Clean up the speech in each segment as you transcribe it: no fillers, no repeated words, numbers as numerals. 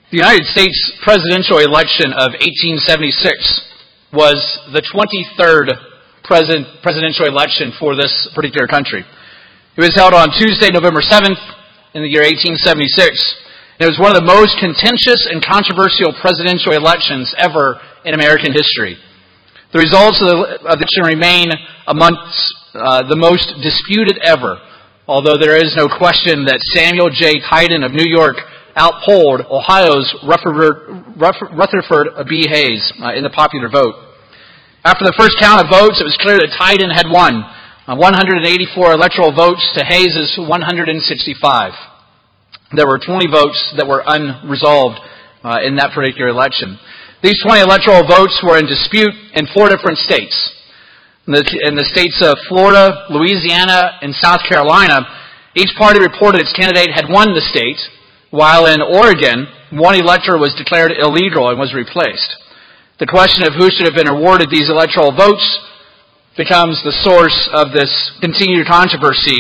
The United States presidential election of 1876 was the 23rd presidential election for this particular country. It was held on Tuesday, November 7th in the year 1876. It was one of the most contentious and controversial presidential elections ever in American history. The results of the election remain amongst the most disputed ever, although there is no question that Samuel J. Tilden of New York outpolled Ohio's Rutherford B. Hayes in the popular vote. After the first count of votes, it was clear that Tilden had won, 184 electoral votes to Hayes' 165. There were 20 votes that were unresolved in that particular election. These 20 electoral votes were in dispute in 4 different states. In the states of Florida, Louisiana, and South Carolina, each party reported its candidate had won the state, while in Oregon, one elector was declared illegal and was replaced. The question of who should have been awarded these electoral votes becomes the source of this continued controversy,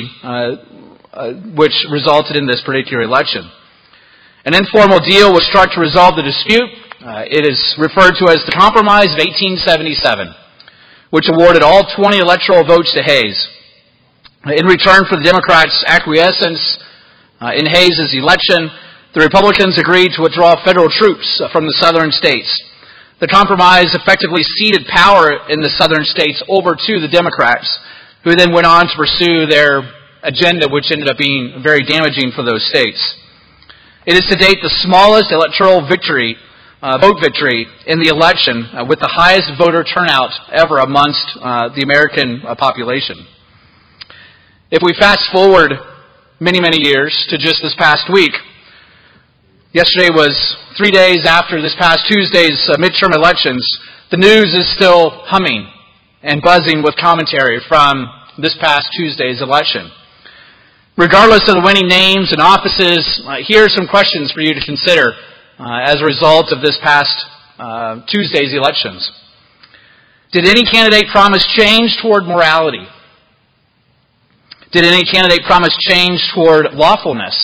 which resulted in this particular election. An informal deal was struck to resolve the dispute. It is referred to as the Compromise of 1877, which awarded all 20 electoral votes to Hayes. In return for the Democrats' acquiescence in Hayes' election, the Republicans agreed to withdraw federal troops from the southern states. The compromise effectively ceded power in the southern states over to the Democrats, who then went on to pursue their agenda, which ended up being very damaging for those states. It is to date the smallest electoral vote victory in the election, with the highest voter turnout ever amongst the American population. If we fast forward many, many years to just this past week, yesterday was 3 days after this past Tuesday's midterm elections. The news is still humming and buzzing with commentary from this past Tuesday's election. Regardless of the winning names and offices, here are some questions for you to consider as a result of this past Tuesday's elections. Did any candidate promise change toward morality? Did any candidate promise change toward lawfulness?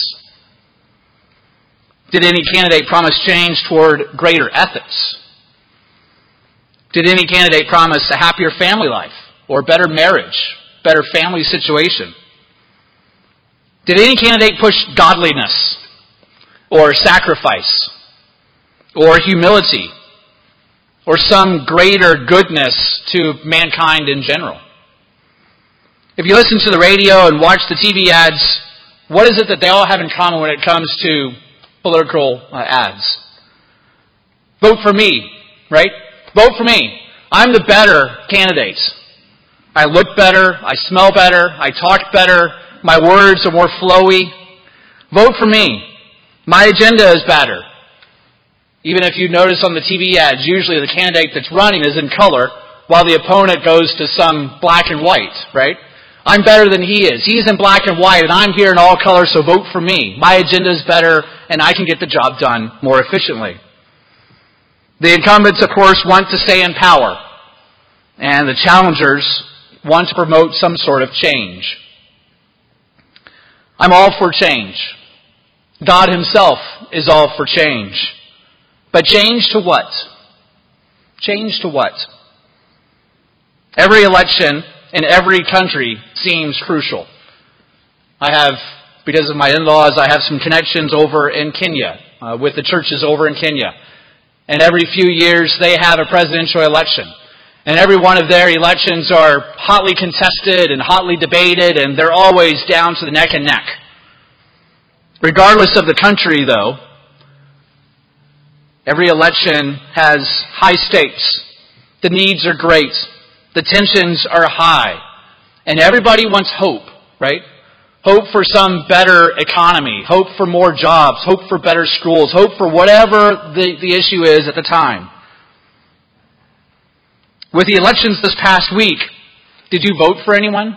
Did any candidate promise change toward greater ethics? Did any candidate promise a happier family life or better marriage, better family situation? Did any candidate push godliness or sacrifice or humility or some greater goodness to mankind in general? If you listen to the radio and watch the TV ads, what is it that they all have in common when it comes to political ads? Vote for me, right? Vote for me. I'm the better candidate. I look better. I smell better. I talk better. My words are more flowy. Vote for me. My agenda is better. Even if you notice on the TV ads, usually the candidate that's running is in color, while the opponent goes to some black and white, right? I'm better than he is. He's in black and white, and I'm here in all color, so vote for me. My agenda is better, and I can get the job done more efficiently. The incumbents, of course, want to stay in power, and the challengers want to promote some sort of change. I'm all for change. God himself is all for change. But change to what? Change to what? Every election in every country seems crucial. Because of my in-laws, I have some connections over in Kenya, with the churches over in Kenya. And every few years they have a presidential election. And every one of their elections are hotly contested and hotly debated, and they're always down to the neck and neck. Regardless of the country, though, every election has high stakes. The needs are great. The tensions are high. And everybody wants hope, right? Hope for some better economy. Hope for more jobs. Hope for better schools. Hope for whatever the issue is at the time. With the elections this past week, did you vote for anyone?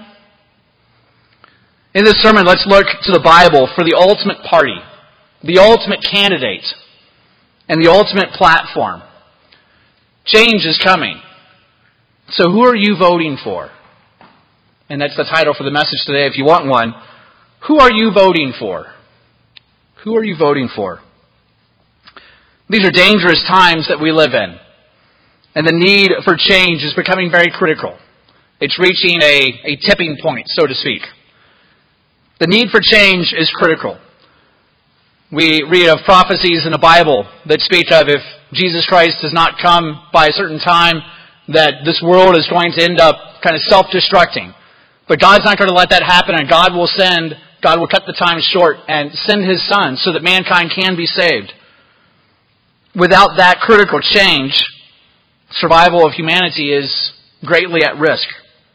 In this sermon, let's look to the Bible for the ultimate party, the ultimate candidate, and the ultimate platform. Change is coming. So who are you voting for? And that's the title for the message today if you want one. Who are you voting for? Who are you voting for? These are dangerous times that we live in. And the need for change is becoming very critical. It's reaching a tipping point, so to speak. The need for change is critical. We read of prophecies in the Bible that speak of if Jesus Christ does not come by a certain time, that this world is going to end up kind of self-destructing. But God's not going to let that happen, and God will cut the time short and send His Son so that mankind can be saved. Without that critical change, survival of humanity is greatly at risk.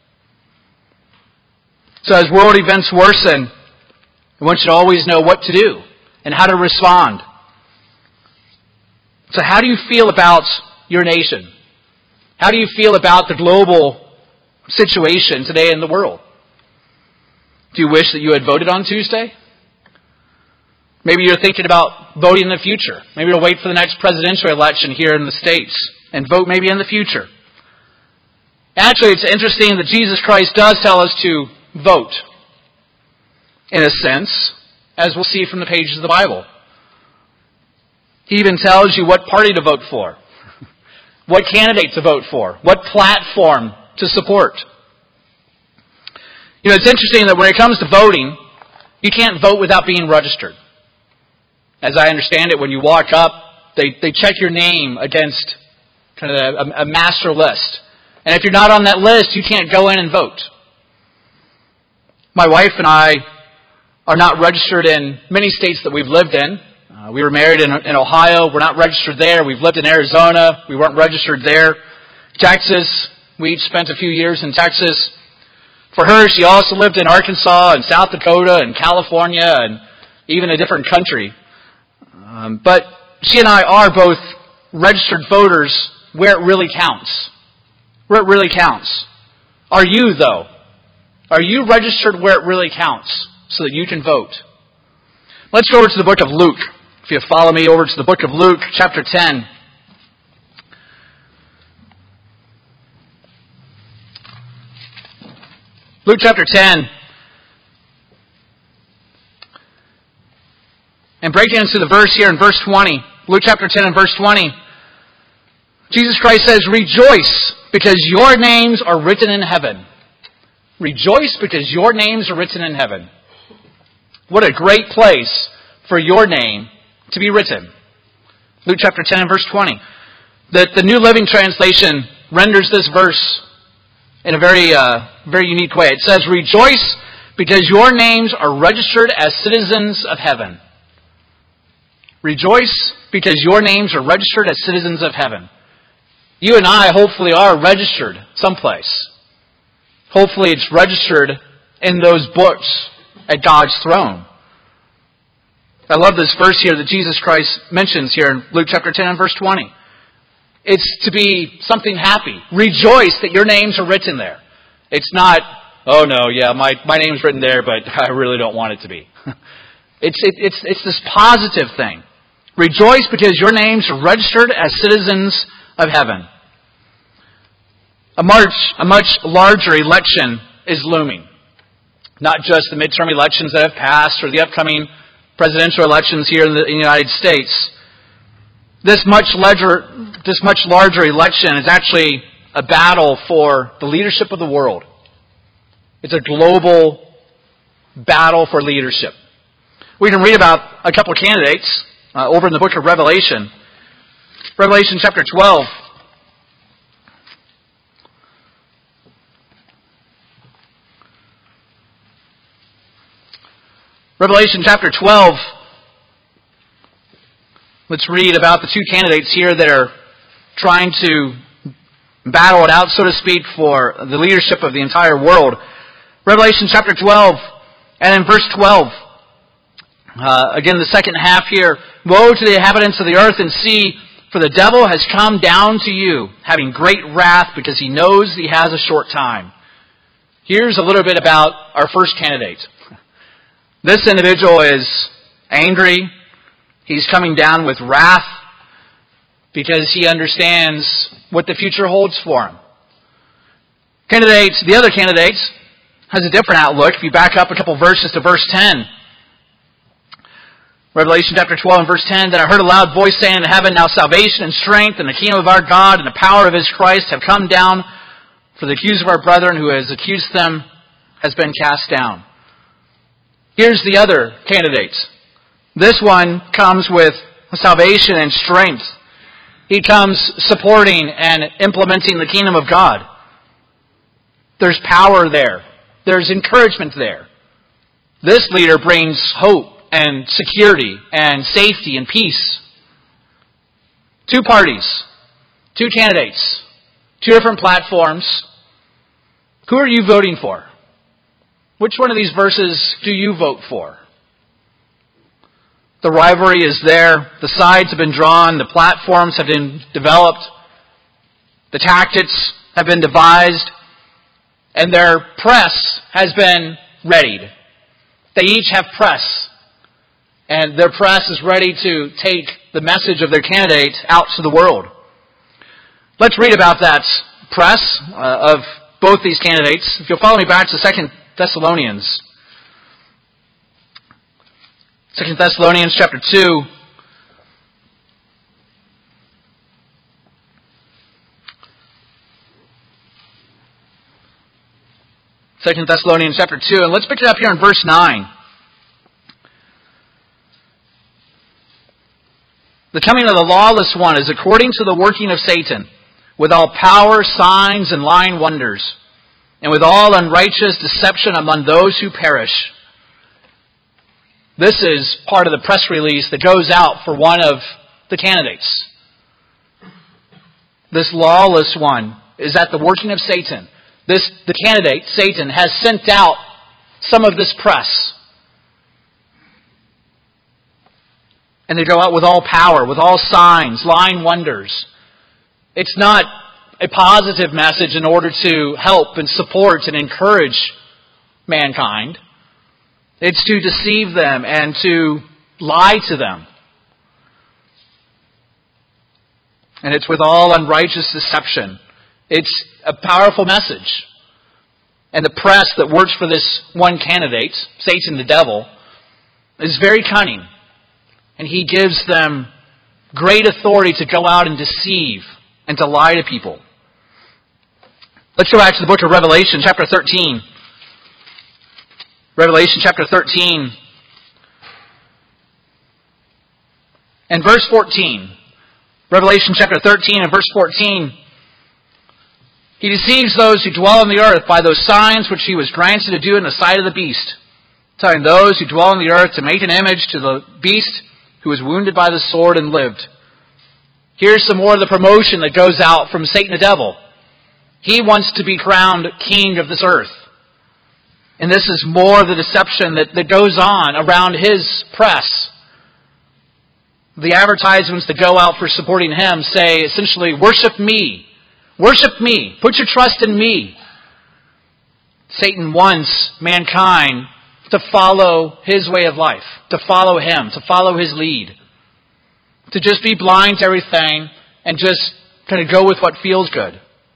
So as world events worsen, one should always know what to do and how to respond. So how do you feel about your nation? How do you feel about the global situation today in the world? Do you wish that you had voted on Tuesday? Maybe you're thinking about voting in the future. Maybe you'll wait for the next presidential election here in the States and vote maybe in the future. Actually, it's interesting that Jesus Christ does tell us to vote, in a sense, as we'll see from the pages of the Bible. He even tells you what party to vote for, what candidate to vote for, what platform to support. You know, it's interesting that when it comes to voting, you can't vote without being registered. As I understand it, when you walk up, they check your name against kind of a master list. And if you're not on that list, you can't go in and vote. My wife and I are not registered in many states that we've lived in. We were married in Ohio. We're not registered there. We've lived in Arizona. We weren't registered there. Texas, we each spent a few years in Texas. For her, she also lived in Arkansas and South Dakota and California and even a different country. But she and I are both registered voters where it really counts. Where it really counts. Are you, though? Are you registered where it really counts so that you can vote? Let's go over to the book of Luke. If you follow me over to the book of Luke, chapter 10. Luke chapter 10. And breaking into the verse here in verse 20. Luke chapter 10 and verse 20. Jesus Christ says, "Rejoice, because your names are written in heaven." Rejoice because your names are written in heaven. What a great place for your name to be written. Luke chapter 10 and verse 20. The New Living Translation renders this verse in a very unique way. It says, "Rejoice because your names are registered as citizens of heaven." Rejoice because your names are registered as citizens of heaven. You and I hopefully are registered someplace. Hopefully it's registered in those books at God's throne. I love this verse here that Jesus Christ mentions here in Luke chapter 10 and verse 20. It's to be something happy. Rejoice that your names are written there. It's not, oh no, yeah, my name's written there, but I really don't want it to be. It's this positive thing. Rejoice because your names are registered as citizens of heaven. A much larger election is looming. Not just the midterm elections that have passed or the upcoming presidential elections here in the United States. This much larger election is actually a battle for the leadership of the world. It's a global battle for leadership. We can read about a couple of candidates over in the book of Revelation. Revelation chapter 12. Revelation chapter 12. Let's read about the two candidates here that are trying to battle it out, so to speak, for the leadership of the entire world. Revelation chapter 12, and in verse 12, again the second half here. "Woe to the inhabitants of the earth and sea, for the devil has come down to you, having great wrath, because he knows he has a short time." Here's a little bit about our first candidate. This individual is angry. He's coming down with wrath because he understands what the future holds for him. The other candidate has a different outlook. If you back up a couple verses to verse 10, Revelation chapter 12 and verse 10, Then I heard a loud voice saying in heaven, Now salvation and strength and the kingdom of our God and the power of his Christ have come down, for the accuser of our brethren who has accused them has been cast down. Here's the other candidate. This one comes with salvation and strength. He comes supporting and implementing the kingdom of God. There's power there. There's encouragement there. This leader brings hope and security and safety and peace. Two parties, two candidates, two different platforms. Who are you voting for? Which one of these verses do you vote for? The rivalry is there. The sides have been drawn. The platforms have been developed. The tactics have been devised. And their press has been readied. They each have press. And their press is ready to take the message of their candidate out to the world. Let's read about that press of both these candidates. If you'll follow me back to 2 Thessalonians. 2 Thessalonians chapter 2. Second Thessalonians chapter 2, and let's pick it up here in verse 9. The coming of the lawless one is according to the working of Satan, with all power, signs, and lying wonders, and with all unrighteous deception among those who perish. This is part of the press release that goes out for one of the candidates. This lawless one is at the working of Satan. The candidate, Satan, has sent out some of this press. And they go out with all power, with all signs, lying wonders. It's not a positive message in order to help and support and encourage mankind. It's to deceive them and to lie to them. And it's with all unrighteous deception. It's a powerful message. And the press that works for this one candidate, Satan the devil, is very cunning. And he gives them great authority to go out and deceive and to lie to people. Let's go back to the book of Revelation, chapter 13. Revelation chapter 13 and verse 14. Revelation chapter 13 and verse 14. He deceives those who dwell on the earth by those signs which he was granted to do in the sight of the beast, telling those who dwell on the earth to make an image to the beast who was wounded by the sword and lived. Here's some more of the promotion that goes out from Satan the devil. He wants to be crowned king of this earth. And this is more of the deception that goes on around his press. The advertisements that go out for supporting him say essentially, worship me. Worship me. Put your trust in me. Satan wants mankind to follow his way of life, to follow him, to follow his lead, to just be blind to everything and just kind of go with what feels good.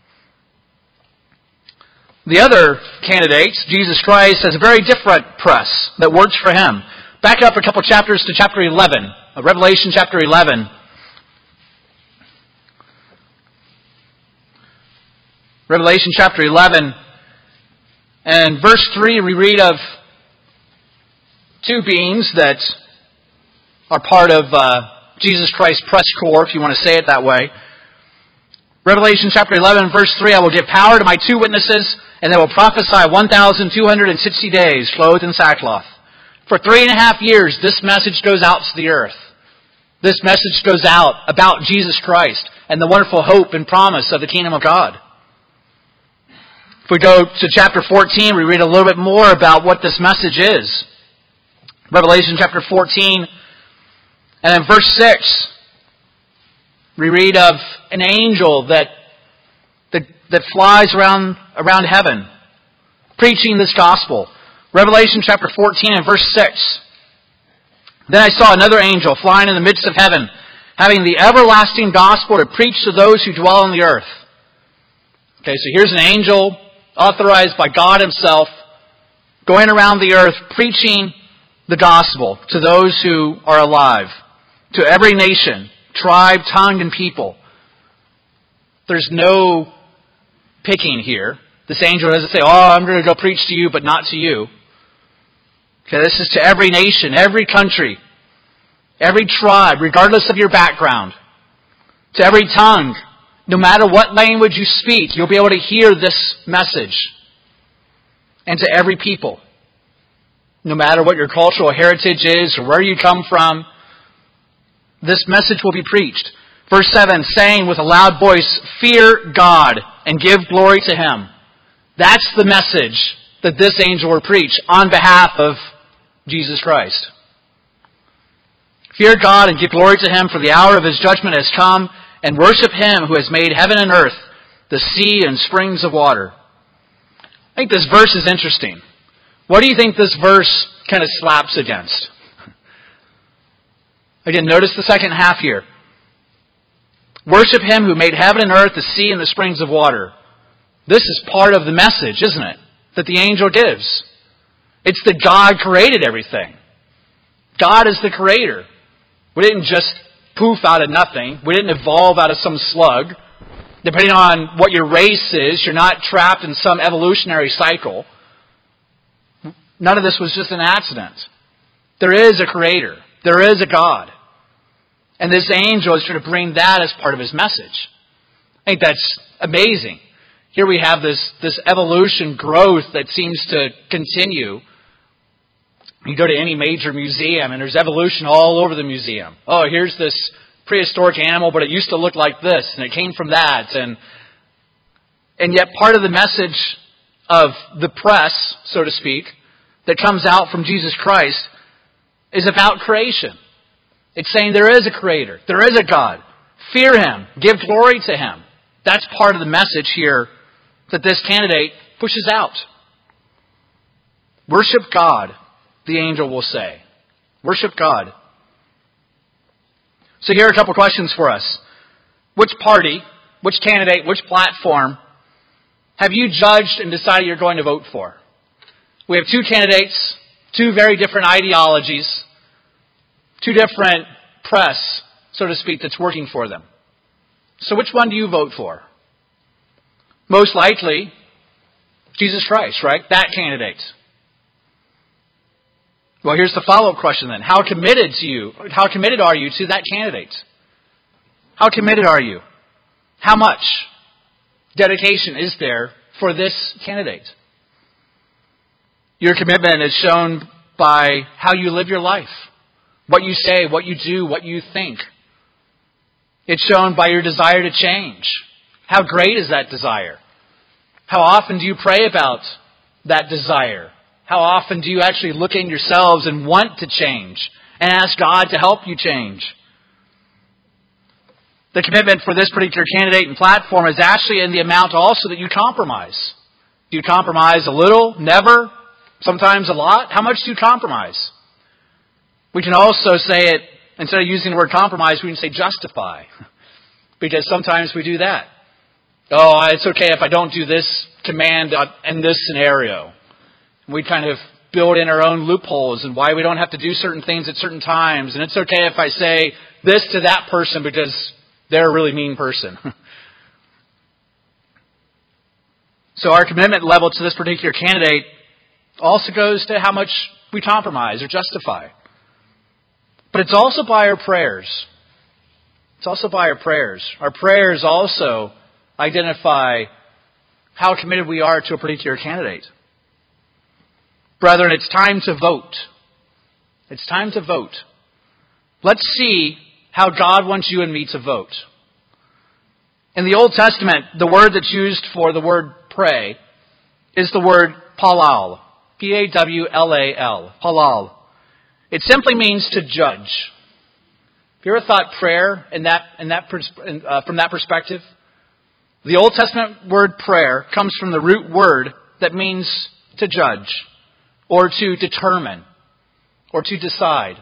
The other candidate, Jesus Christ, has a very different press that works for him. Back up a couple chapters to chapter 11, Revelation chapter 11. Revelation chapter 11, and verse 3, we read of two beings that are part of Jesus Christ's press corps, if you want to say it that way. Revelation chapter 11, verse 3, I will give power to my two witnesses, and they will prophesy 1,260 days, clothed in sackcloth. For 3.5 years, this message goes out to the earth. This message goes out about Jesus Christ and the wonderful hope and promise of the kingdom of God. If we go to chapter 14, we read a little bit more about what this message is. Revelation chapter 14, and in verse 6, we read of an angel that flies around heaven, preaching this gospel. Revelation chapter 14 and verse 6. Then I saw another angel flying in the midst of heaven, having the everlasting gospel to preach to those who dwell on the earth. Okay, so here's an angel authorized by God himself, going around the earth preaching the gospel to those who are alive, to every nation, tribe, tongue, and people. There's no picking here. This angel doesn't say, I'm going to go preach to you, but not to you. Okay, this is to every nation, every country, every tribe, regardless of your background, to every tongue. No matter what language you speak, you'll be able to hear this message. And to every people. No matter what your cultural heritage is or where you come from, this message will be preached. Verse 7, saying with a loud voice, fear God and give glory to Him. That's the message that this angel will preach on behalf of Jesus Christ. Fear God and give glory to Him, for the hour of His judgment has come, and worship Him who has made heaven and earth, the sea and springs of water. I think this verse is interesting. What do you think this verse kind of slaps against? Again, notice the second half here. Worship Him who made heaven and earth, the sea and the springs of water. This is part of the message, isn't it? That the angel gives. It's that God created everything. God is the creator. We didn't just poof out of nothing. We didn't evolve out of some slug. Depending on what your race is, you're not trapped in some evolutionary cycle. None of this was just an accident. There is a creator. There is a God. And this angel is trying to bring that as part of his message. I think that's amazing. Here we have this evolution growth that seems to continue. You go to any major museum and there's evolution all over the museum. Oh, here's this prehistoric animal, but it used to look like this, and it came from that. And yet part of the message of the press, so to speak, that comes out from Jesus Christ is about creation. It's saying there is a creator. There is a God. Fear Him. Give glory to Him. That's part of the message here that this candidate pushes out. Worship God, the angel will say. Worship God. So here are a couple questions for us. Which party, which candidate, which platform have you judged and decided you're going to vote for? We have two candidates, two very different ideologies, two different press, so to speak, that's working for them. So which one do you vote for? Most likely, Jesus Christ, right? That candidate. Well, here's the follow-up question then. How committed are you to that candidate? How committed are you? How much dedication is there for this candidate? Your commitment is shown by how you live your life. What you say, what you do, what you think. It's shown by your desire to change. How great is that desire? How often do you pray about that desire? How often do you actually look in yourselves and want to change and ask God to help you change? The commitment for this particular candidate and platform is actually in the amount also that you compromise. Do you compromise a little? Never? Sometimes a lot? How much do you compromise? We can also say it, instead of using the word compromise, we can say justify. Because sometimes we do that. Oh, it's okay if I don't do this command in this scenario. We kind of build in our own loopholes and why we don't have to do certain things at certain times. And it's okay if I say this to that person because they're a really mean person. So our commitment level to this particular candidate also goes to how much we compromise or justify. But it's also by our prayers. It's also by our prayers. Our prayers also identify how committed we are to a particular candidate. Brethren, it's time to vote. It's time to vote. Let's see how God wants you and me to vote. In the Old Testament, the word that's used for the word pray is the word palal. P-A-W-L-A-L. Palal. It simply means to judge. Have you ever thought prayer from that perspective? The Old Testament word prayer comes from the root word that means to judge, or to determine, or to decide.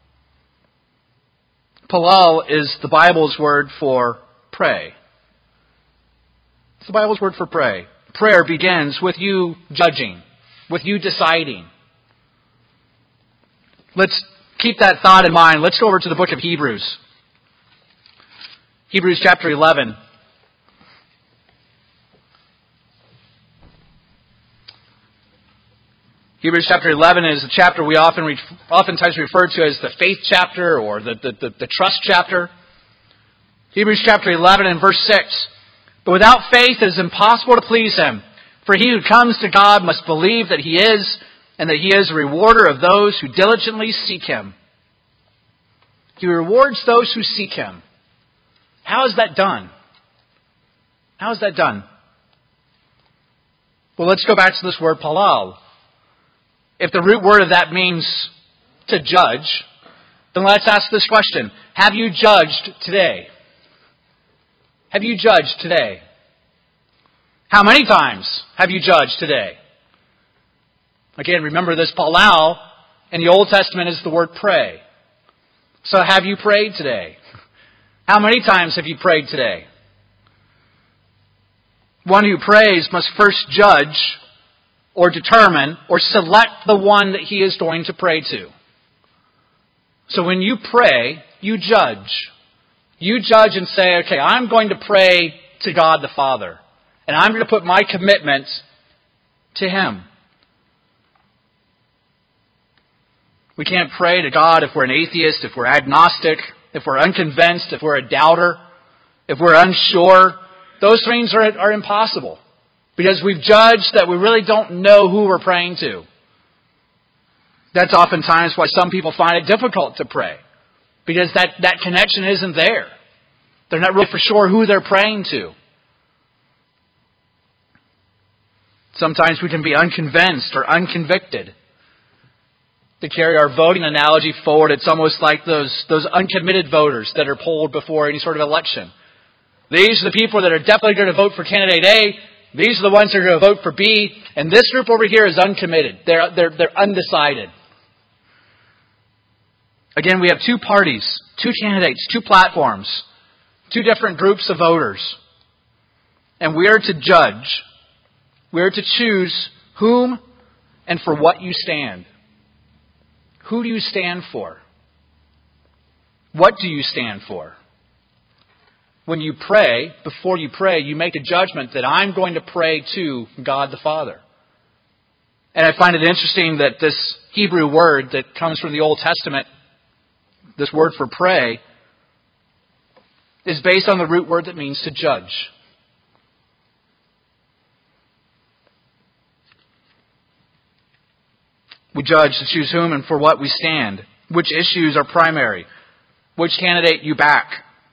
Palal is the Bible's word for pray. It's the Bible's word for pray. Prayer begins with you judging, with you deciding. Let's keep that thought in mind. Let's go over to the book of Hebrews. Hebrews chapter 11. Hebrews chapter 11 is a chapter we oftentimes refer to as the faith chapter or the trust chapter. Hebrews chapter 11 and verse 6. But without faith it is impossible to please Him. For he who comes to God must believe that He is, and that He is a rewarder of those who diligently seek Him. He rewards those who seek Him. How is that done? How is that done? Well, let's go back to this word palal. If the root word of that means to judge, then let's ask this question. Have you judged today? Have you judged today? How many times have you judged today? Again, remember this palal in the Old Testament is the word pray. So have you prayed today? How many times have you prayed today? One who prays must first judge or determine or select the one that he is going to pray to. So when you pray, you judge. You judge and say, okay, I'm going to pray to God the Father. And I'm going to put my commitment to Him. We can't pray to God if we're an atheist, if we're agnostic, if we're unconvinced, if we're a doubter, if we're unsure. Those things are impossible. Because we've judged that we really don't know who we're praying to. That's oftentimes why some people find it difficult to pray. Because that connection isn't there. They're not really for sure who they're praying to. Sometimes we can be unconvinced or unconvicted. To carry our voting analogy forward, it's almost like those uncommitted voters that are polled before any sort of election. These are the people that are definitely going to vote for candidate A. These are the ones that are going to vote for B. And this group over here is uncommitted. They're undecided. Again, we have two parties, two candidates, two platforms, two different groups of voters. And we are to judge. We are to choose whom and for what you stand. Who do you stand for? What do you stand for? When you pray, before you pray, you make a judgment that I'm going to pray to God the Father. And I find it interesting that this Hebrew word that comes from the Old Testament, this word for pray, is based on the root word that means to judge. We judge to choose whom and for what we stand. Which issues are primary. Which candidate you back.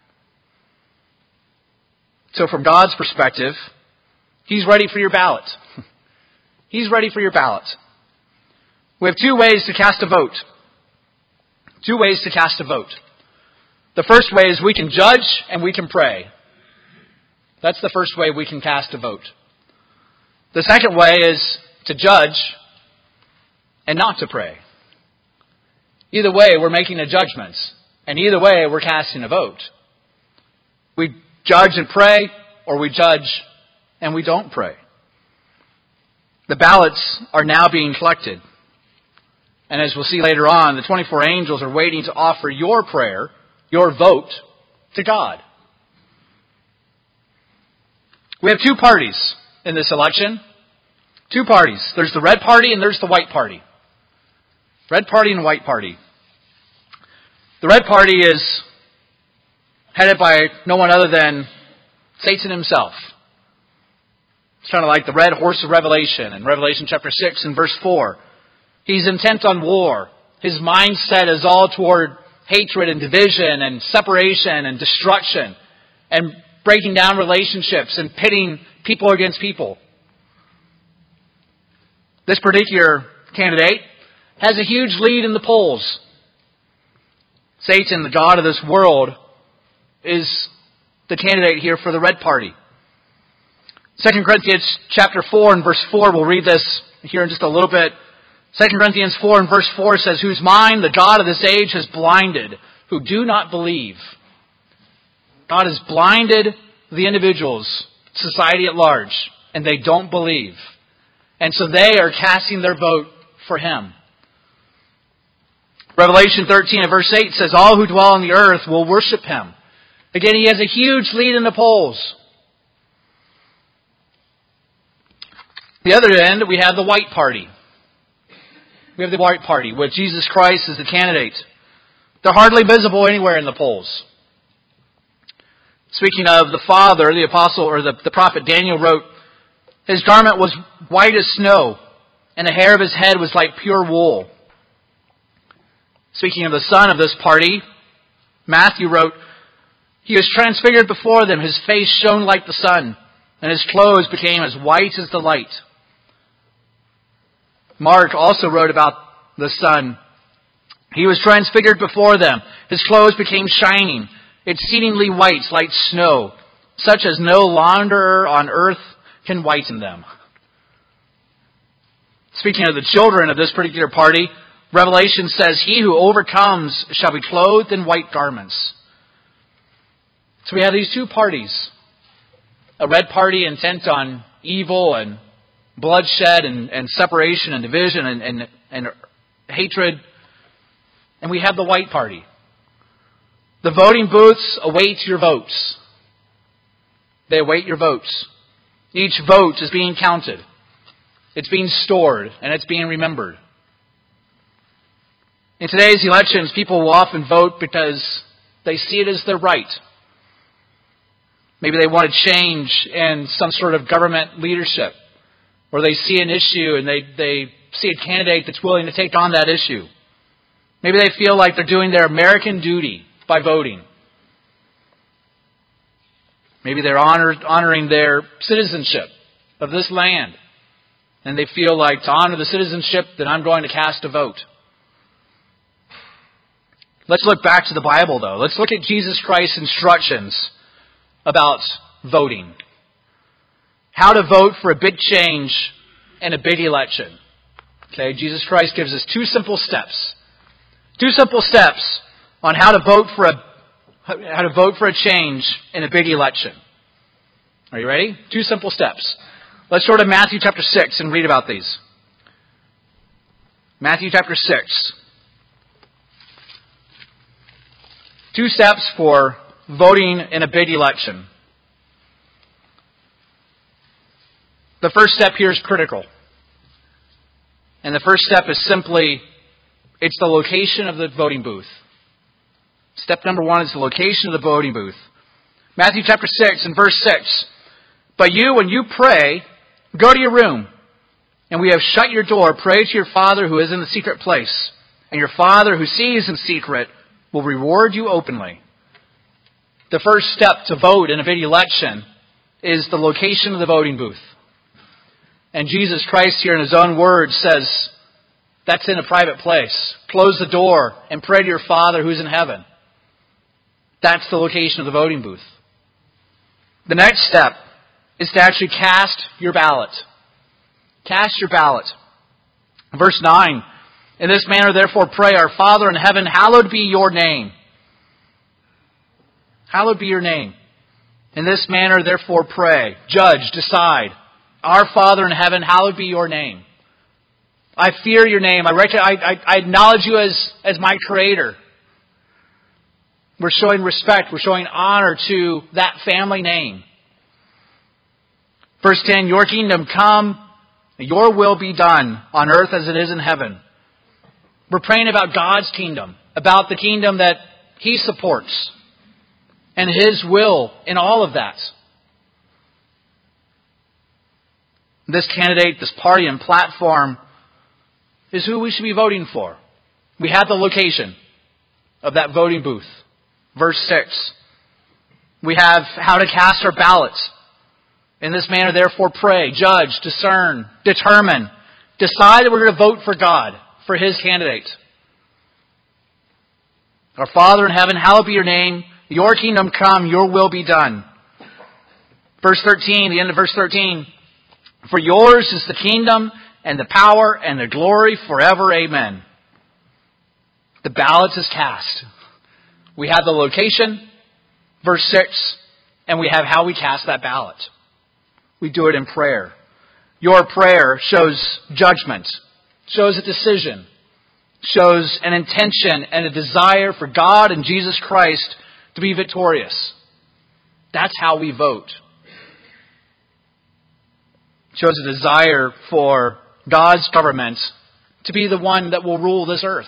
So from God's perspective, He's ready for your ballot. He's ready for your ballot. We have two ways to cast a vote. Two ways to cast a vote. The first way is we can judge and we can pray. That's the first way we can cast a vote. The second way is to judge and not to pray. Either way, we're making a judgment. And either way, we're casting a vote. We judge and pray, or we judge and we don't pray. The ballots are now being collected. And as we'll see later on, the 24 angels are waiting to offer your prayer, your vote, to God. We have two parties in this election. Two parties. There's the red party and there's the white party. Red party and white party. The red party is headed by no one other than Satan himself. It's kind of like the red horse of Revelation in Revelation chapter 6 and verse 4. He's intent on war. His mindset is all toward hatred and division and separation and destruction and breaking down relationships and pitting people against people. This particular candidate has a huge lead in the polls. Satan, the god of this world, is the candidate here for the red party. 2 Corinthians chapter 4 and verse 4, we'll read this here in just a little bit. 2 Corinthians 4 and verse 4 says, "Whose mind the God of this age has blinded, who do not believe." God has blinded the individuals, society at large, and they don't believe. And so they are casting their vote for him. Revelation 13 and verse 8 says, all who dwell on the earth will worship him. Again, he has a huge lead in the polls. The other end, we have the white party. We have the white party with Jesus Christ as the candidate. They're hardly visible anywhere in the polls. Speaking of the Father, the apostle or the prophet Daniel wrote, his garment was white as snow, and the hair of his head was like pure wool. Speaking of the son of this party, Matthew wrote, he was transfigured before them, his face shone like the sun, and his clothes became as white as the light. Mark also wrote about the Son. He was transfigured before them. His clothes became shining, exceedingly white like snow, such as no launderer on earth can whiten them. Speaking of the children of this particular party, Revelation says, he who overcomes shall be clothed in white garments. So we have these two parties. A red party intent on evil and bloodshed and separation and division and hatred. And we have the white party. The voting booths await your votes. They await your votes. Each vote is being counted. It's being stored and it's being remembered. In today's elections, people will often vote because they see it as their right. Maybe they want to change in some sort of government leadership. Or they see an issue and they see a candidate that's willing to take on that issue. Maybe they feel like they're doing their American duty by voting. Maybe they're honoring their citizenship of this land. And they feel like to honor the citizenship, then I'm going to cast a vote. Let's look back to the Bible, though. Let's look at Jesus Christ's instructions about voting. How to vote for a big change in a big election. Okay, Jesus Christ gives us two simple steps. Two simple steps on how to vote for a change in a big election. Are you ready? Two simple steps. Let's go to Matthew chapter 6 and read about these. Matthew chapter 6. Two steps for voting in a big election. The first step here is critical. And the first step is simply, it's the location of the voting booth. Step number 1 is the location of the voting booth. Matthew chapter 6 and verse 6. But you, when you pray, go to your room, and we have shut your door, pray to your Father who is in the secret place, and your Father who sees in secret will reward you openly. The first step to vote in a big election is the location of the voting booth. And Jesus Christ here in His own words says, that's in a private place. Close the door and pray to your Father who's in heaven. That's the location of the voting booth. The next step is to actually cast your ballot. Cast your ballot. Verse 9. In this manner, therefore, pray, our Father in heaven, hallowed be your name. Hallowed be your name. In this manner, therefore, pray. Judge, decide. Our Father in heaven, hallowed be your name. I fear your name. I acknowledge you as my Creator. We're showing respect. We're showing honor to that family name. Verse 10, your kingdom come, your will be done on earth as it is in heaven. We're praying about God's kingdom, about the kingdom that He supports, and His will in all of that. This candidate, this party and platform is who we should be voting for. We have the location of that voting booth. Verse 6. We have how to cast our ballots. In this manner, therefore, pray, judge, discern, determine, decide that we're going to vote for God, for His candidate. Our Father in heaven, hallowed be your name. Your kingdom come, your will be done. Verse 13, the end of verse 13. For yours is the kingdom and the power and the glory forever. Amen. The ballot is cast. We have the location, verse 6, and we have how we cast that ballot. We do it in prayer. Your prayer shows judgment, shows a decision. shows an intention and a desire for God and Jesus Christ to be victorious. That's how we vote. It shows a desire for God's government to be the one that will rule this earth.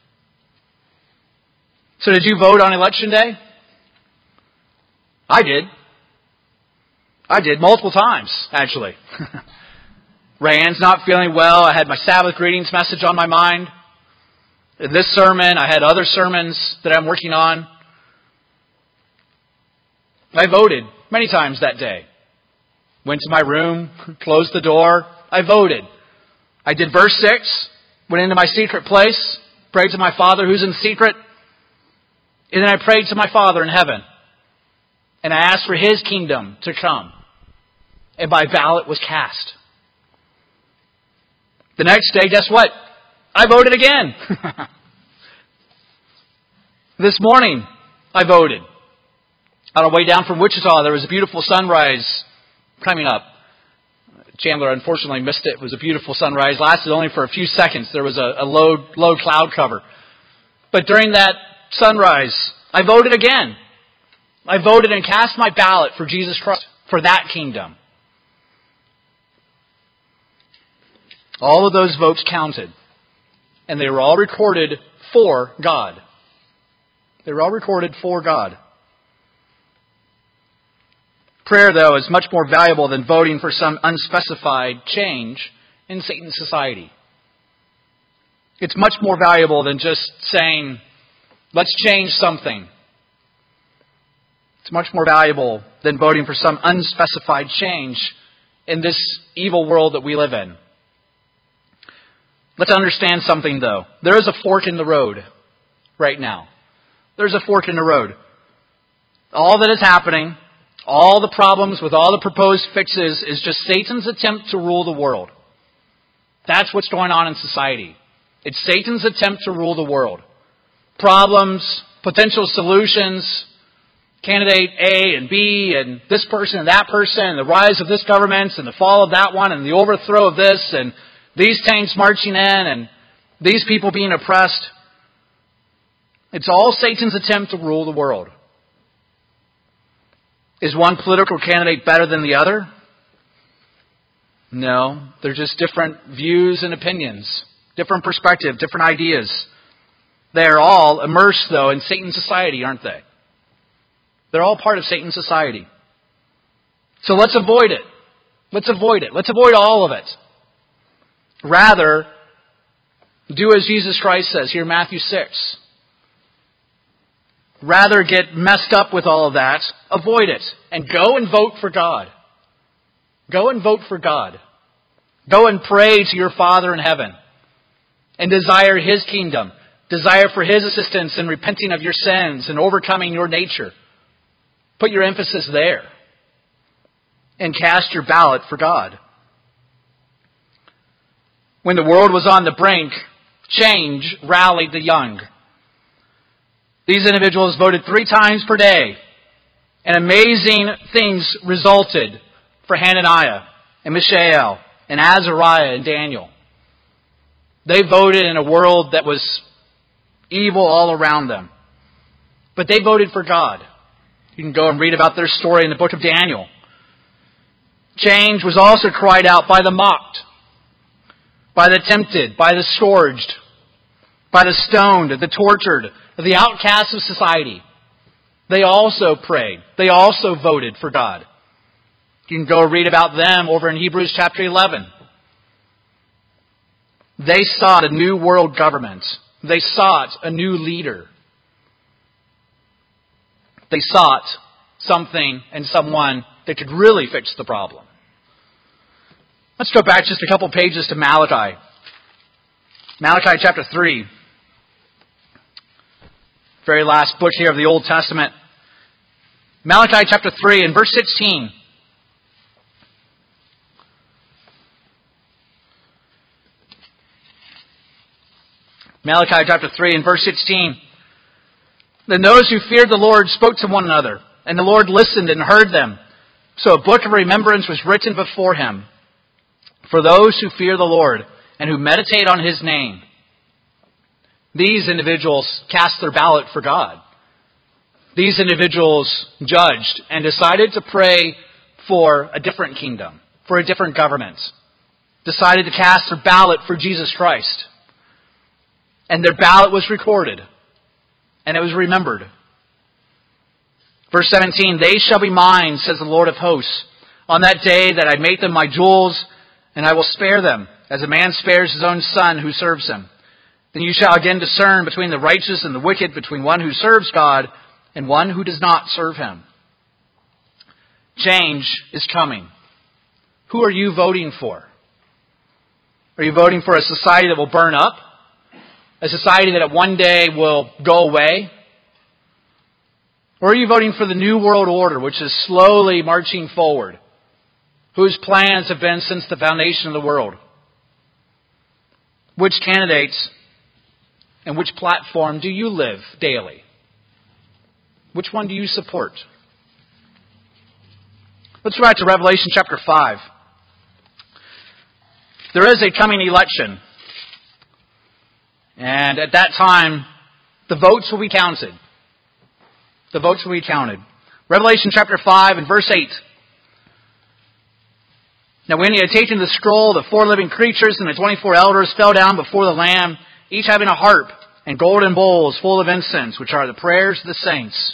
So did you vote on Election Day? I did. I did multiple times, actually. Rayanne's not feeling well. I had my Sabbath greetings message on my mind. In this sermon, I had other sermons that I'm working on. I voted many times that day. Went to my room, closed the door. I voted. I did verse 6, went into my secret place, prayed to my Father who's in secret, and then I prayed to my Father in heaven. And I asked for His kingdom to come. And my ballot was cast. The next day, guess what? I voted again. This morning, I voted. On our way down from Wichita, there was a beautiful sunrise coming up. Chandler unfortunately missed it. It was a beautiful sunrise. Lasted only for a few seconds. There was a low cloud cover. But during that sunrise, I voted again. I voted and cast my ballot for Jesus Christ, for that kingdom. All of those votes counted. And they were all recorded for God. They were all recorded for God. Prayer, though, is much more valuable than voting for some unspecified change in Satan's society. It's much more valuable than just saying, let's change something. It's much more valuable than voting for some unspecified change in this evil world that we live in. Let's understand something, though. There is a fork in the road right now. There's a fork in the road. All that is happening, all the problems with all the proposed fixes is just Satan's attempt to rule the world. That's what's going on in society. It's Satan's attempt to rule the world. Problems, potential solutions, candidate A and B and this person and that person and the rise of this government and the fall of that one and the overthrow of this and these tanks marching in and these people being oppressed. It's all Satan's attempt to rule the world. Is one political candidate better than the other? No. They're just different views and opinions, different perspective, different ideas. They are all immersed, though, in Satan's society, aren't they? They're all part of Satan's society. So let's avoid it. Let's avoid it. Let's avoid all of it. Rather, do as Jesus Christ says here in Matthew 6. Rather get messed up with all of that, avoid it, and go and vote for God. Go and vote for God. Go and pray to your Father in heaven and desire His kingdom. Desire for His assistance in repenting of your sins and overcoming your nature. Put your emphasis there and cast your ballot for God. When the world was on the brink, change rallied the young. These individuals voted 3 times per day, and amazing things resulted for Hananiah and Mishael and Azariah and Daniel. They voted in a world that was evil all around them. But they voted for God. You can go and read about their story in the book of Daniel. Change was also cried out by the mocked, by the tempted, by the scourged, by the stoned, the tortured, the outcasts of society. They also prayed. They also voted for God. You can go read about them over in Hebrews chapter 11. They sought a new world government. They sought a new leader. They sought something and someone that could really fix the problem. Let's go back just a couple pages to Malachi. Malachi chapter 3. Very last book here of the Old Testament. Malachi chapter 3 and verse 16. Malachi chapter 3 and verse 16. Then those who feared the Lord spoke to one another, and the Lord listened and heard them. So a book of remembrance was written before Him for those who fear the Lord and who meditate on His name. These individuals cast their ballot for God. These individuals judged and decided to pray for a different kingdom, for a different government. Decided to cast their ballot for Jesus Christ. And their ballot was recorded. And it was remembered. Verse 17, "They shall be mine, says the Lord of hosts, on that day that I make them my jewels, and I will spare them, as a man spares his own son who serves him. Then you shall again discern between the righteous and the wicked, between one who serves God and one who does not serve him." Change is coming. Who are you voting for? Are you voting for a society that will burn up? A society that one day will go away? Or are you voting for the New World Order, which is slowly marching forward, whose plans have been since the foundation of the world? Which candidates and which platform do you live daily? Which one do you support? Let's go back to Revelation chapter 5. There is a coming election. And at that time, the votes will be counted. The votes will be counted. Revelation chapter 5 and verse 8. "Now when he had taken the scroll, the 4 living creatures and the 24 elders fell down before the Lamb, each having a harp and golden bowls full of incense, which are the prayers of the saints."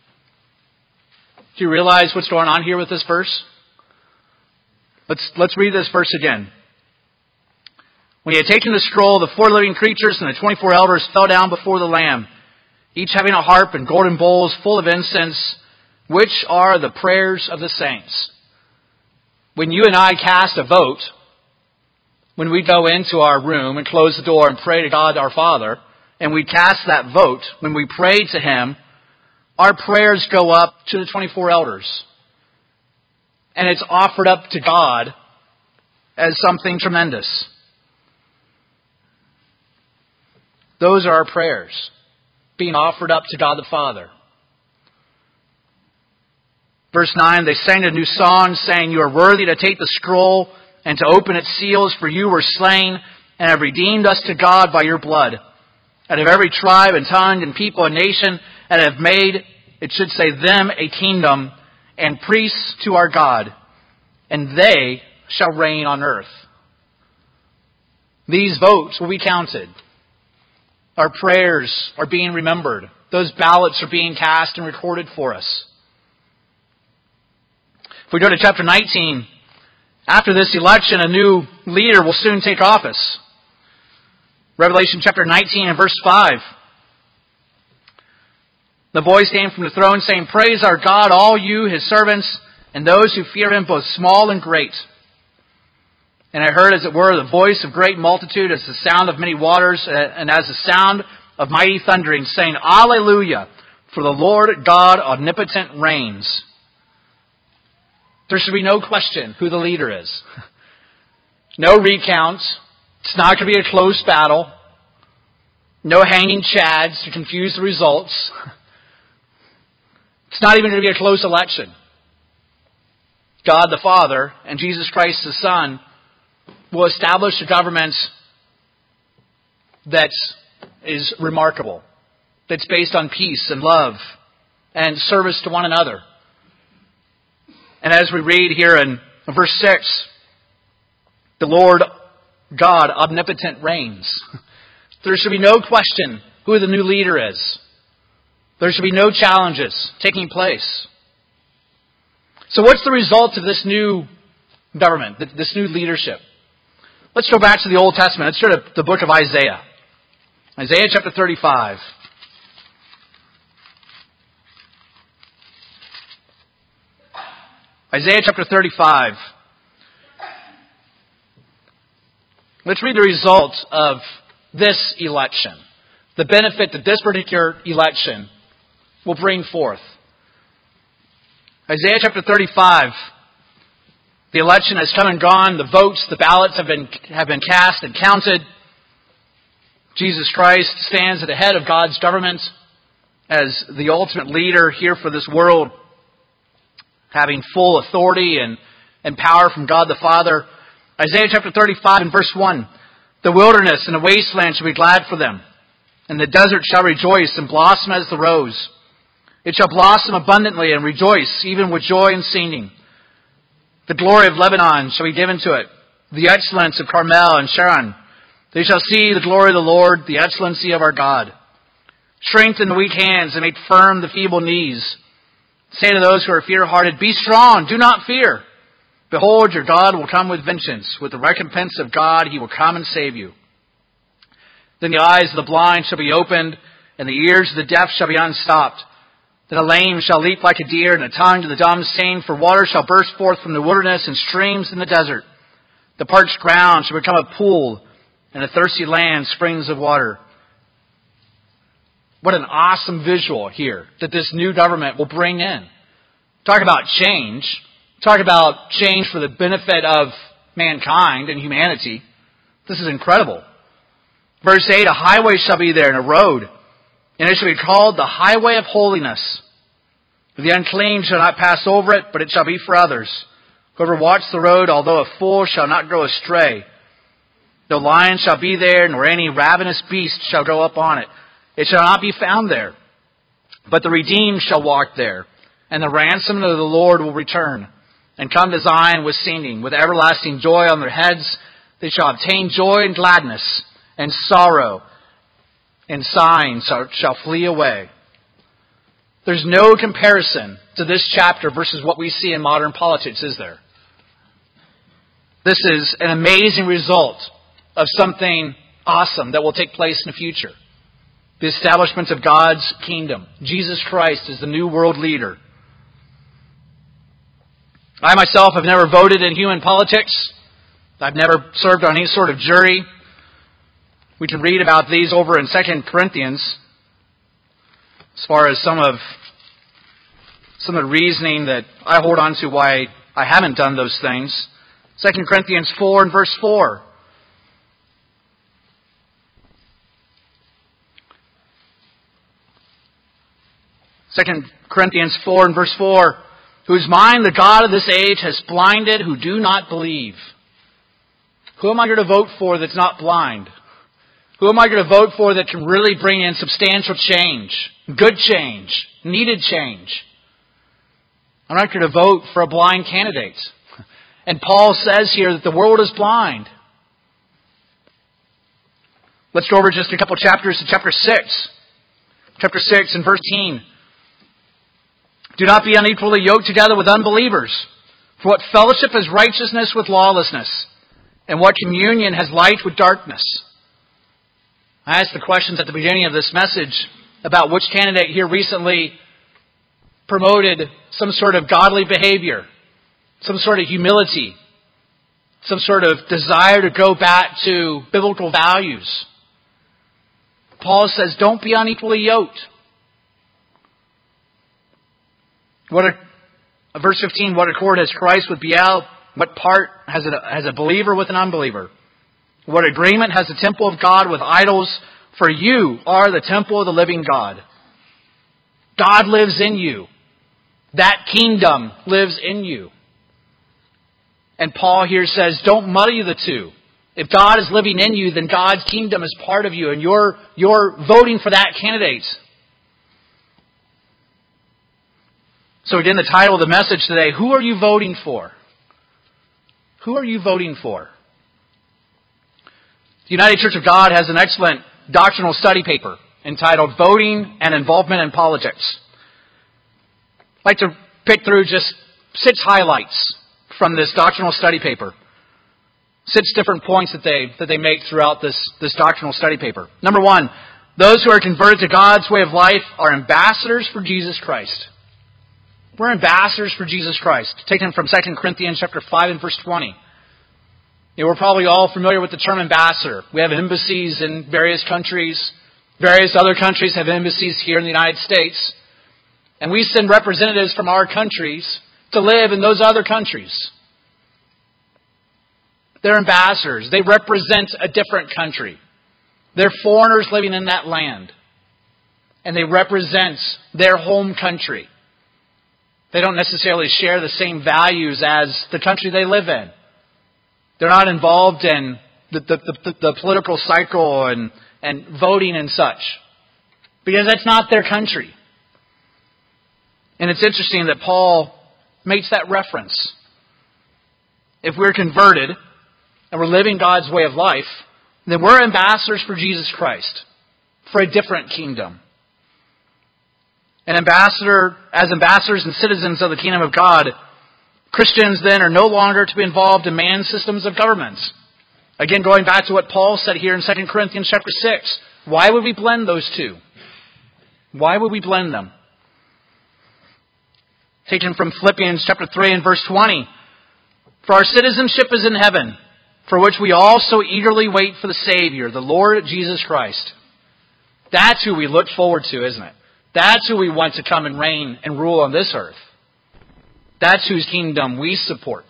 Do you realize what's going on here with this verse? Let's read this verse again. "When he had taken the scroll, the 4 living creatures and the 24 elders fell down before the Lamb, each having a harp and golden bowls full of incense, which are the prayers of the saints." When you and I cast a vote, when we go into our room and close the door and pray to God our Father, and we cast that vote, when we pray to Him, our prayers go up to the 24 elders. And it's offered up to God as something tremendous. Those are our prayers, being offered up to God the Father. Verse 9, "They sang a new song, saying, 'You are worthy to take the scroll and to open its seals, for you were slain and have redeemed us to God by your blood, out of every tribe and tongue and people and nation, and have made,'" it should say, "them a kingdom and priests to our God, and they shall reign on earth." These votes will be counted. Our prayers are being remembered. Those ballots are being cast and recorded for us. If we go to chapter 19, after this election, a new leader will soon take office. Revelation chapter 19 and verse 5. "The voice came from the throne saying, 'Praise our God, all you, His servants, and those who fear Him, both small and great.' And I heard, as it were, the voice of great multitude, as the sound of many waters, and as the sound of mighty thundering, saying, 'Alleluia, for the Lord God omnipotent reigns.'" There should be no question who the leader is. No recount. It's not going to be a close battle. No hanging chads to confuse the results. It's not even going to be a close election. God the Father and Jesus Christ the Son will establish a government that is remarkable, that's based on peace and love and service to one another. And as we read here in verse 6, the Lord God omnipotent reigns. There should be no question who the new leader is. There should be no challenges taking place. So what's the result of this new government, this new leadership? Let's go back to the Old Testament. Let's turn to the book of Isaiah. Isaiah chapter 35. Isaiah chapter 35. Let's read the results of this election. The benefit that this particular election will bring forth. Isaiah chapter 35. The election has come and gone. The votes, the ballots have been cast and counted. Jesus Christ stands at the head of God's government as the ultimate leader here for this world, having full authority and power from God the Father. Isaiah chapter 35 and verse 1. "The wilderness and the wasteland shall be glad for them. And the desert shall rejoice and blossom as the rose. It shall blossom abundantly and rejoice, even with joy and singing. The glory of Lebanon shall be given to it, the excellence of Carmel and Sharon. They shall see the glory of the Lord, the excellency of our God. Strengthen the weak hands and make firm the feeble knees. Say to those who are fear-hearted, be strong, do not fear. Behold, your God will come with vengeance. With the recompense of God, he will come and save you. Then the eyes of the blind shall be opened, and the ears of the deaf shall be unstopped. Then the lame shall leap like a deer, and the tongue to the dumb sing, for water shall burst forth from the wilderness and streams in the desert. The parched ground shall become a pool, and the thirsty land springs of water. What an awesome visual here that this new government will bring in. Talk about change. Talk about change for the benefit of mankind and humanity. This is incredible. Verse 8, a highway shall be there and a road, and it shall be called the highway of holiness. The unclean shall not pass over it, but it shall be for others. Whoever walks the road, although a fool, shall not go astray. No lion shall be there, nor any ravenous beast shall go up on it. It shall not be found there. But the redeemed shall walk there, and the ransomed of the Lord will return, and come to Zion with singing, with everlasting joy on their heads. They shall obtain joy and gladness, and sorrow and sighing shall flee away. There's no comparison to this chapter versus what we see in modern politics, is there? This is an amazing result of something awesome that will take place in the future. The establishment of God's kingdom. Jesus Christ is the new world leader. I myself have never voted in human politics. I've never served on any sort of jury. We can read about these over in 2 Corinthians as far as some of the reasoning that I hold on to why I haven't done those things. 2 Corinthians 4 and verse 4. Second Corinthians 4 and verse 4, whose mind the God of this age has blinded, who do not believe. Who am I going to vote for that's not blind? Who am I going to vote for that can really bring in substantial change, good change, needed change? I'm not going to vote for a blind candidate. And Paul says here that the world is blind. Let's go over just a couple chapters to chapter 6. Chapter 6 and verse 18. Do not be unequally yoked together with unbelievers. For what fellowship is righteousness with lawlessness? And what communion has light with darkness? I asked the questions at the beginning of this message about which candidate here recently promoted some sort of godly behavior, some sort of humility, some sort of desire to go back to biblical values. Paul says, don't be unequally yoked. Verse 15, what accord has Christ with Belial? What part has a believer with an unbeliever? What agreement has the temple of God with idols? For you are the temple of the living God. God lives in you. That kingdom lives in you. And Paul here says, don't muddy the two. If God is living in you, then God's kingdom is part of you, and you're voting for that candidate. So again, the title of the message today, who are you voting for? Who are you voting for? The United Church of God has an excellent doctrinal study paper entitled Voting and Involvement in Politics. I'd like to pick through just 6 highlights from this doctrinal study paper. 6 different points that they make throughout this doctrinal study paper. Number 1, those who are converted to God's way of life are ambassadors for Jesus Christ. We're ambassadors for Jesus Christ. Taken from 2 Corinthians chapter 5 and verse 20. We're probably all familiar with the term ambassador. We have embassies in various countries. Various other countries have embassies here in the United States. And we send representatives from our countries to live in those other countries. They're ambassadors. They represent a different country. They're foreigners living in that land. And they represent their home country. They don't necessarily share the same values as the country they live in. They're not involved in the political cycle and voting and such. Because that's not their country. And it's interesting that Paul makes that reference. If we're converted and we're living God's way of life, then we're ambassadors for Jesus Christ, for a different kingdom. As ambassadors and citizens of the kingdom of God, Christians then are no longer to be involved in man's systems of governments. Again, going back to what Paul said here in 2 Corinthians chapter 6. Why would we blend those two? Why would we blend them? Taken from Philippians chapter 3 and verse 20. For our citizenship is in heaven, for which we also eagerly wait for the Savior, the Lord Jesus Christ. That's who we look forward to, isn't it? That's who we want to come and reign and rule on this earth. That's whose kingdom we support.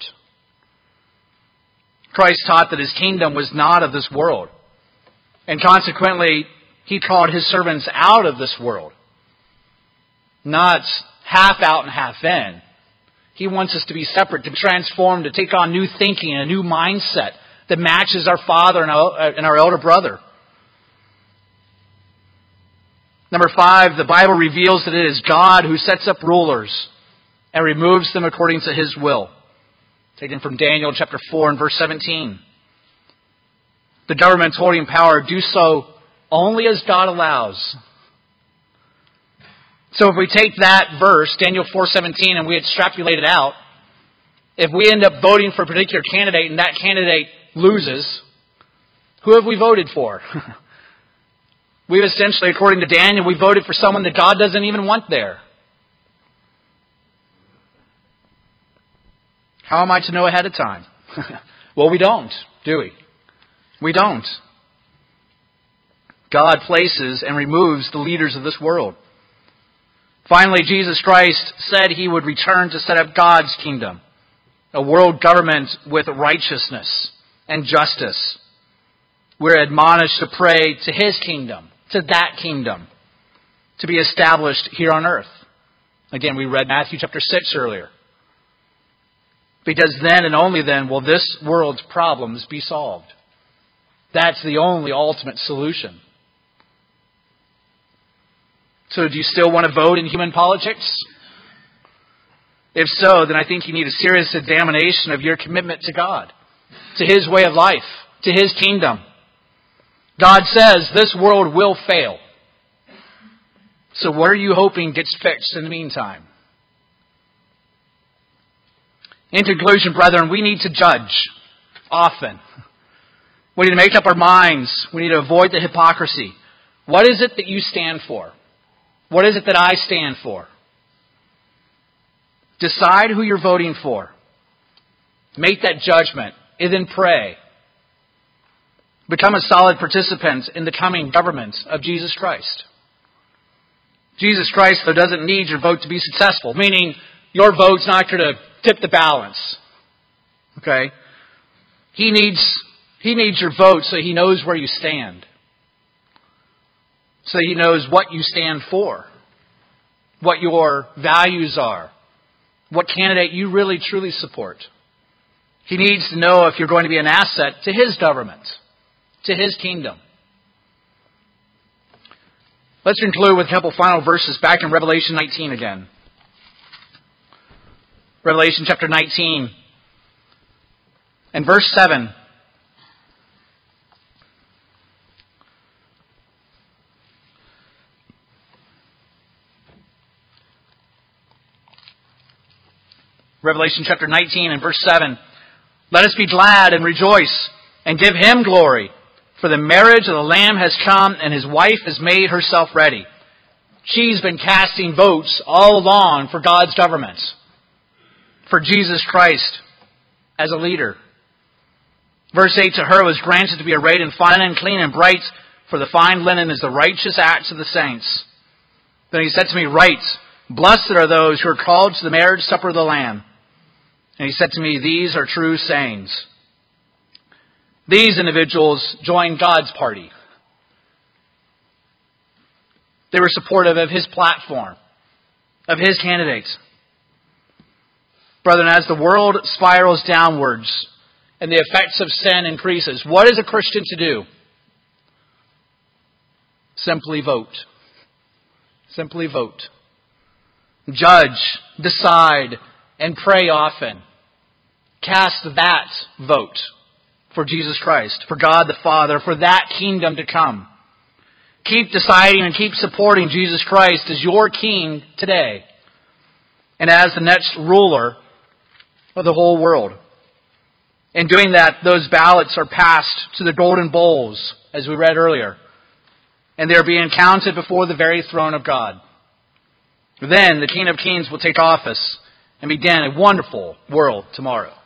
Christ taught that His kingdom was not of this world. And consequently, He called His servants out of this world. Not half out and half in. He wants us to be separate, to transform, to take on new thinking, a new mindset that matches our Father and our elder brother. Number 5, the Bible reveals that it is God who sets up rulers and removes them according to His will. Taken from Daniel chapter 4 and verse 17. The governments holding power do so only as God allows. So if we take that verse, Daniel 4:17, and we extrapolate it out, if we end up voting for a particular candidate and that candidate loses, who have we voted for? We've essentially, according to Daniel, we voted for someone that God doesn't even want there. How am I to know ahead of time? Well, we don't, do we? We don't. God places and removes the leaders of this world. Finally, Jesus Christ said He would return to set up God's kingdom, a world government with righteousness and justice. We're admonished to pray to His kingdom, to that kingdom, to be established here on earth. Again, we read Matthew chapter 6 earlier. Because then and only then will this world's problems be solved. That's the only ultimate solution. So do you still want to vote in human politics? If so, then I think you need a serious examination of your commitment to God, to His way of life, to His kingdom. God says this world will fail. So what are you hoping gets fixed in the meantime? In conclusion, brethren, we need to judge often. We need to make up our minds. We need to avoid the hypocrisy. What is it that you stand for? What is it that I stand for? Decide who you're voting for. Make that judgment and then pray. Become a solid participant in the coming government of Jesus Christ. Jesus Christ, though, doesn't need your vote to be successful, meaning your vote's not going to tip the balance. Okay? He needs your vote so He knows where you stand. So He knows what you stand for, what your values are, what candidate you really truly support. He needs to know if you're going to be an asset to His government, to His kingdom. Let's conclude with a couple final verses back in Revelation 19 again. Revelation chapter 19 and verse 7. Revelation chapter 19 and verse 7. Let us be glad and rejoice and give Him glory, for the marriage of the Lamb has come and His wife has made herself ready. She's been casting votes all along for God's government, for Jesus Christ as a leader. Verse 8, to her was granted to be arrayed in fine and clean and bright, for the fine linen is the righteous acts of the saints. Then He said to me, write, blessed are those who are called to the marriage supper of the Lamb. And He said to me, these are true sayings. These individuals joined God's party. They were supportive of His platform, of His candidates. Brethren, as the world spirals downwards and the effects of sin increases, what is a Christian to do? Simply vote. Simply vote. Judge, decide, and pray often. Cast that vote for Jesus Christ, for God the Father, for that kingdom to come. Keep deciding and keep supporting Jesus Christ as your King today and as the next ruler of the whole world. In doing that, those ballots are passed to the golden bowls, as we read earlier, and they are being counted before the very throne of God. Then the King of Kings will take office and begin a wonderful world tomorrow.